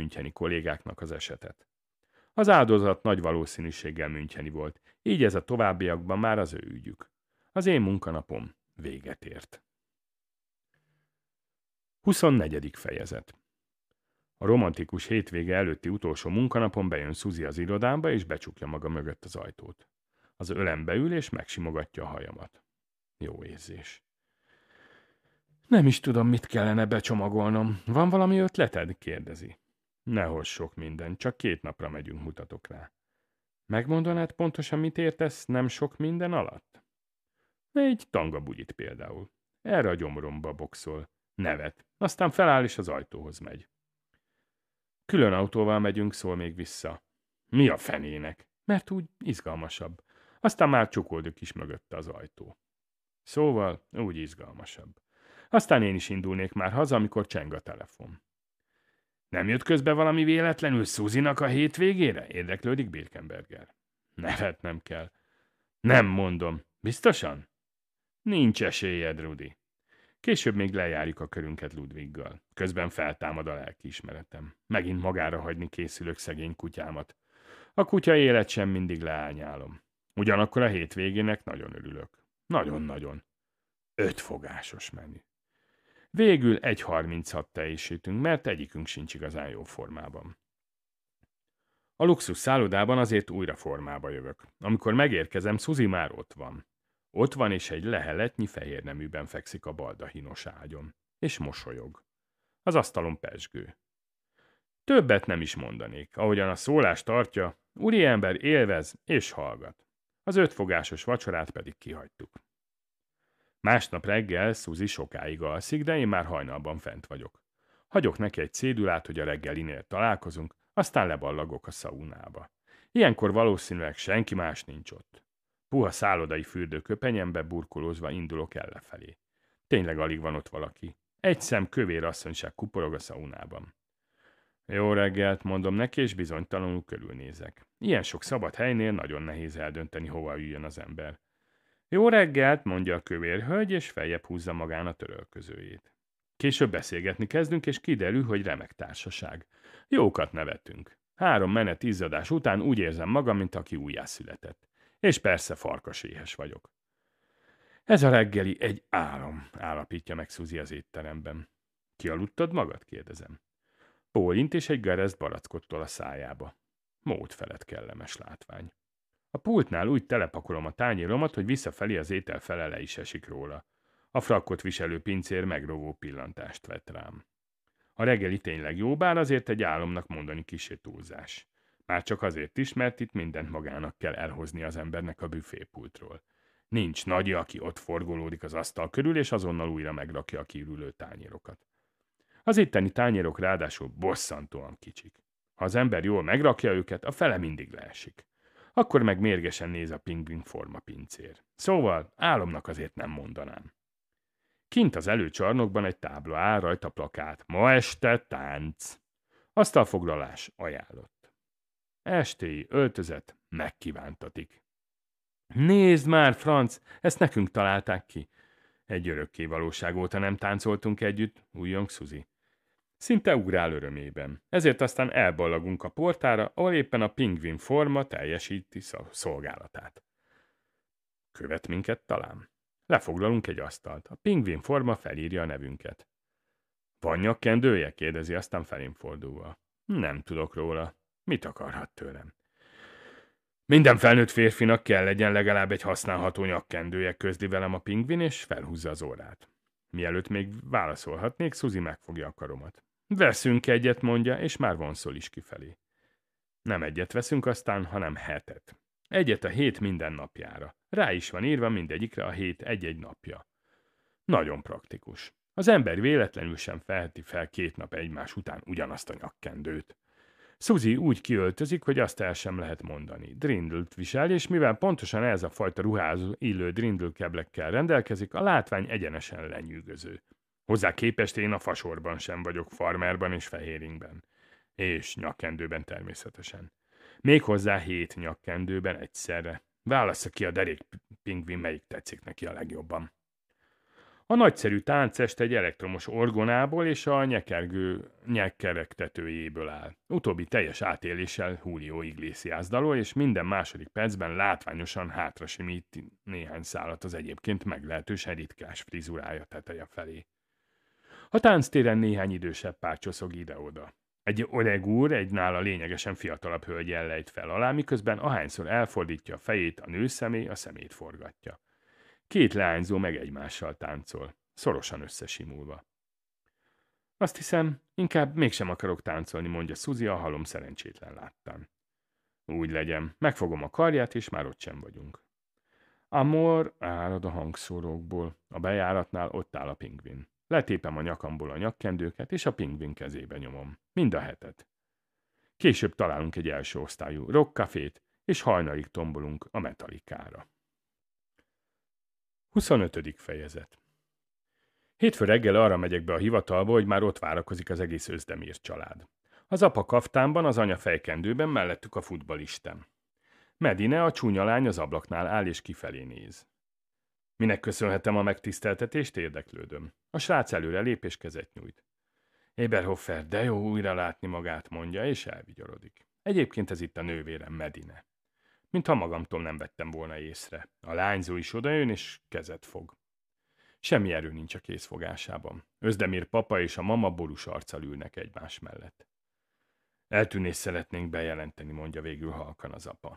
müncheni kollégáknak az esetet. Az áldozat nagy valószínűséggel müncheni volt, így ez a továbbiakban már az ő ügyük. Az én munkanapom véget ért. 24. fejezet. A romantikus hétvége előtti utolsó munkanapon bejön Suzy az irodámba, és becsukja maga mögött az ajtót. Az ölembe ül, és megsimogatja a hajamat. Jó érzés. Nem is tudom, mit kellene becsomagolnom. Van valami ötleted? Kérdezi. Nehogy sok minden, csak 2 napra megyünk, mutatok rá. Megmondanád pontosan, mit értesz nem sok minden alatt? Egy tangabugyit például. Erre a gyomromba boxol. Nevet. Aztán feláll, és az ajtóhoz megy. Külön autóval megyünk, szól még vissza. Mi a fenének? Mert úgy izgalmasabb. Aztán már csukoldok is mögötte az ajtó. Szóval úgy izgalmasabb. Aztán én is indulnék már haza, amikor cseng a telefon. Nem jött közbe valami véletlenül Suzynak a hétvégére? Érdeklődik Birkenberger. Nevetnem kell. Nem mondom. Biztosan? Nincs esélyed, Rudi. Később még lejárjuk a körünket Ludwiggal. Közben feltámad a lelkiismeretem. Megint magára hagyni készülök szegény kutyámat. A kutya élet sem mindig leányálom. Ugyanakkor a hétvégének nagyon örülök. Nagyon-nagyon. 5 fogásos menü. Végül 1.36 teljesítünk, mert egyikünk sincs igazán jó formában. A luxus szállodában azért újra formába jövök. Amikor megérkezem, Suzy már ott van. Ott van, és egy leheletnyi fehér neműben fekszik a baldahinos ágyon. És mosolyog. Az asztalon pezsgő. Többet nem is mondanék. Ahogyan a szólás tartja, úriember élvez és hallgat. Az 5 fogásos vacsorát pedig kihagytuk. Másnap reggel Suzy sokáig alszik, de én már hajnalban fent vagyok. Hagyok neki egy cédulát, hogy a reggelinél találkozunk, aztán leballagok a szaunába. Ilyenkor valószínűleg senki más nincs ott. Puha szállodai fürdőköpenyembe burkolózva indulok ellefelé. Tényleg alig van ott valaki. Egy szem kövér asszonyság kuporog a szaunában. Jó reggelt, mondom neki, és bizonytalanul körülnézek. Ilyen sok szabad helynél nagyon nehéz eldönteni, hova üljön az ember. Jó reggelt, mondja a kövér hölgy, és feljebb húzza magán a törölközőjét. Később beszélgetni kezdünk, és kiderül, hogy remek társaság. Jókat nevetünk. 3 menet izzadás után úgy érzem magam, mint aki újjászületett. És persze farkaséhes vagyok. Ez a reggeli egy álom, állapítja meg Suzy az étteremben. Kialudtad magad? Kérdezem. Bólint, és egy gereszt barackot tol a szájába. Mód felett kellemes látvány. A pultnál úgy telepakolom a tányéromat, hogy visszafelé az étel fele le is esik róla. A frakkot viselő pincér megrovó pillantást vet rám. A reggeli tényleg jó, bár azért egy álomnak mondani kissé túlzás. Már csak azért is, mert itt mindent magának kell elhozni az embernek a büfépultról. Nincs nagy, aki ott forgolódik az asztal körül, és azonnal újra megrakja a kiürülő tányérokat. Az itteni tányérok ráadásul bosszantóan kicsik. Ha az ember jól megrakja őket, a fele mindig leesik. Akkor meg mérgesen néz a pingvin forma pincér. Szóval álomnak azért nem mondanám. Kint az előcsarnokban egy tábla áll, rajta plakát. Ma este tánc. Asztalfoglalás ajánlott. Estéi öltözet megkívántatik. Nézd már, Franc, ezt nekünk találták ki. Egy örökké valóság óta nem táncoltunk együtt, újjong Suzy. Szinte ugrál örömében. Ezért aztán elballagunk a portára, ahol éppen a pingvin forma teljesíti szolgálatát. Követ minket talán. Lefoglalunk egy asztalt. A pingvin forma felírja a nevünket. Van nyakkendője? Kérdezi, aztán felém fordulva. Nem tudok róla. Mit akarhat tőlem? Minden felnőtt férfinak kell legyen legalább egy használható nyakkendője, közli velem a pingvin, és felhúzza az orrát. Mielőtt még válaszolhatnék, Suzy megfogja a karomat. Veszünk egyet, mondja, és már vonszol is kifelé. Nem egyet veszünk aztán, hanem 7. Egyet a 7 minden napjára. Rá is van írva mindegyikre a 7 egy-egy napja. Nagyon praktikus. Az ember véletlenül sem felheti fel 2 nap egymás után ugyanazt a nyakkendőt. Suzy úgy kiöltözik, hogy azt el sem lehet mondani. Drindlt visel, és mivel pontosan ez a fajta ruhához illő drindlkeblekkel rendelkezik, a látvány egyenesen lenyűgöző. Hozzá képest én a fasorban sem vagyok, farmerban és fehéringben. És nyakkendőben természetesen. Méghozzá 7 nyakkendőben egyszerre. Válassza ki a derék pingvin, melyik tetszik neki a legjobban. A nagyszerű táncest egy elektromos orgonából és a nyekergő nyekkerektetőjéből áll. Utóbbi teljes átéléssel Julio Iglesias dalol, és minden második percben látványosan hátrasimít néhány szálat az egyébként meglehetősen ritkás frizurája teteje felé. A tánctéren néhány idősebb pár csoszog ide-oda. Egy öreg úr egy nála lényegesen fiatalabb hölgyel lejt fel alá, miközben ahányszor elfordítja a fejét a nő szemé, a szemét forgatja. Két leányzó meg egymással táncol, szorosan összesimulva. Azt hiszem, inkább mégsem akarok táncolni, mondja Suzy a halom szerencsétlen láttán. Úgy legyen, megfogom a karját, és már ott sem vagyunk. Amor, árad a hangszórókból. A bejáratnál ott áll a pingvin. Letépem a nyakamból a nyakkendőket, és a pingvin kezébe nyomom. Mind a hetet. Később találunk egy első osztályú rockcafét, és hajnalig tombolunk a Metallicára. 25. fejezet. Hétfő reggel arra megyek be a hivatalba, hogy már ott várakozik az egész Özdemir család. Az apa kaftánban, az anya fejkendőben, mellettük a futballisten. Medine, a csúnya lány az ablaknál áll és kifelé néz. Minek köszönhetem a megtiszteltetést, érdeklődöm. A srác előre lép és kezet nyújt. Eberhofer, de jó újra látni magát, mondja, és elvigyorodik. Egyébként ez itt a nővérem, Medine. Mintha magamtól nem vettem volna észre. A lányzó is odajön, és kezet fog. Semmi erő nincs a kézfogásában. Özdemir papa és a mama borús arccal ülnek egymás mellett. Eltűnést szeretnénk bejelenteni, mondja végül halkan az apa.